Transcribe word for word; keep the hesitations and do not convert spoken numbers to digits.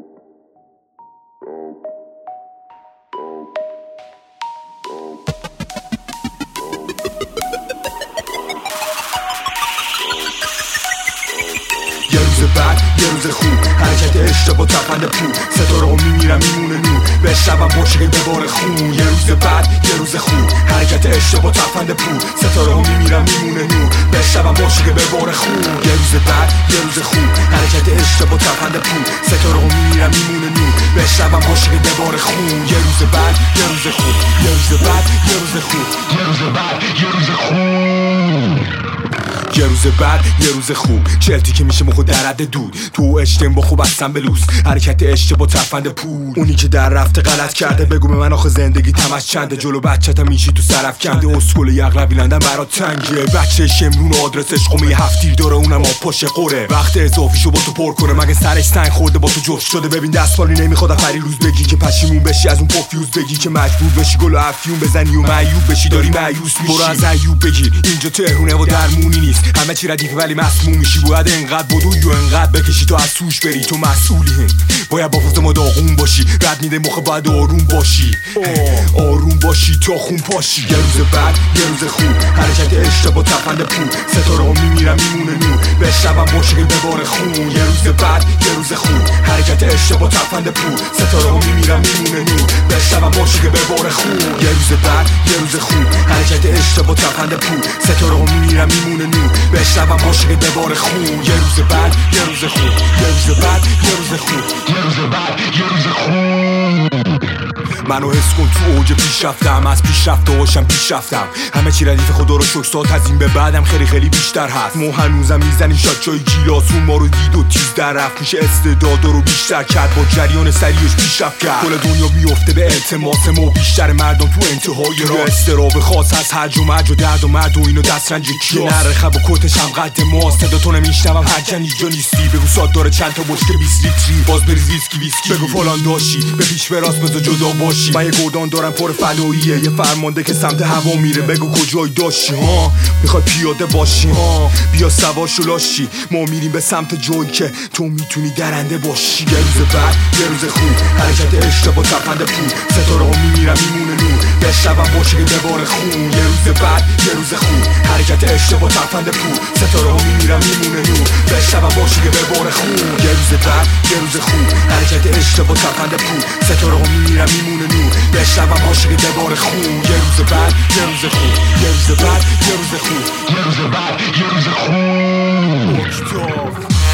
یه روز بعد یه روز خوب، حرکت عشق با تفند پول، ستاره ها میمیرن میمونه نور، بشنوم باشقه بباره خون. یه روز بعد یه روز خوب، حرکت عشق با تفند پول، ستاره ها میمیرن میمونه نور، بشنوم باشقه بباره خون. یه روز بعد یه روز خوب، حرکت عشق با تفند پول، ستاره ها میمیرن میمونه نور، بشنوم باشقه بباره خون. یه روز بعد یه روز خوب، یه روز بعد یه روز خوب، یه روز بعد یه روز خوب، یه روز بعد یه روز خوب، چلتی که میشه مخو در حد دود، تو اشتم با خوب هستم بلوز، حرکت عشق با تفند پول. اونی که در رفته غلط کرده بگو به من آخه زندگی تمش چنده، جلو بچه‌تم میشی تو سرف کنده، اسکل یغلبی لندن برات تنگه، بچه شمرون آدرسش قومه یه هفتیر داره اونم آب پاشه قره، وقت اضافیشو با تو پر کنه، مگه سرش سنگ خورده با تو جفت شده. ببین دستمالی نمیخواد فری روز بگی که پشیمون بشی از اون پافیوز بگی که مجبور بشی گل و افیون بزنی و معیوب بشی داری مایوس میشی. برو از ایوب بگیر اینجا تهرونه و درمونی نیست، همه چی ردیفه ولی مسموم میشی، باید انقدر بدوی و انقدر بکشی تو از توش بری، تو مسئولی هم. باید با فوز ما داغون باشی، رد میده مخ باید آروم باشی، آروم باشی تا خون پاشی. یه روز بعد یه روز خوب، حرکت عشق با تفند پول، ستاره ها میمیرن میمونه نور، بشنوم باشقه بباره خون. یه روز بعد یه روز خوب، حرکت عشق با تفند پول، ستاره ها میمیرن میمونه نور، بشنوم باشقه بباره خون. یه روز بعد یه روز خوب، حرکت عشق با تفند پول، ستاره ها میمیرن میمونه نور، بشنوم باشقه بباره خون. یه روز بعد یه روز خوب، یه روز بعد یه روز خوب، یه روز بعد یه روز خوب. منو حس کن تو اوج پیش رفتم، از پیش رفته باشم پیش رفتم، همه چی ردیف خدا رو شکر ساعت از این به بعدم خیلی خیلی بیشتر هست. ما هنوزم میزنیم شات جای گیلاسون، ما رو دید و تیز در رفت، میشه استعداد رو بیشتر کرد، با جریان سریعش پیش رفت کرد. کل دنیا میفته به التماس ما، بیشتر مردم تو انتهای راه، استراب خاص از هرج و مرج و درد و مرد و اینو دسترنج کیاس، نرخب و کتش هم قد ماست، صدا تو نمیشنوم هرچند اینجا نیستی، بگو ساد داره چند تا بشکه بیست لیتری، باز بریز ویسکی ویسکی، بگو فلان داشی به پیش براست بذار جدا باشی، من یه گردان دارم پر فداییه، یه فرمانده که سمت هوا میره، بگو کجای داشتی ها، میخوای پیاده باشی ها، بیا سواشو لاشی، ما میریم به سمت جایی که تو میتونی درنده باشی. یه روز بعد یه روز خوب، حرکت عشق با تفند پول، ستاره ها میمیرن میمونه نور، بشنوم باشقه بباره خون. یه روز بعد یه روز خوب، حرکت عشق با تفند پول، ستاره ها میمیرن میمونه نور، بشنوم باشقه بباره خون. یه روز بعد یه روز خوب، حرکت عشق با تفند پول، ستاره ها میمیرن میمونه نور، بشنوم باشقه بباره خون. یه روز بعد یه روز خوب، یه روز بعد یه روز خوب، یه روز بعد یه روز خوب.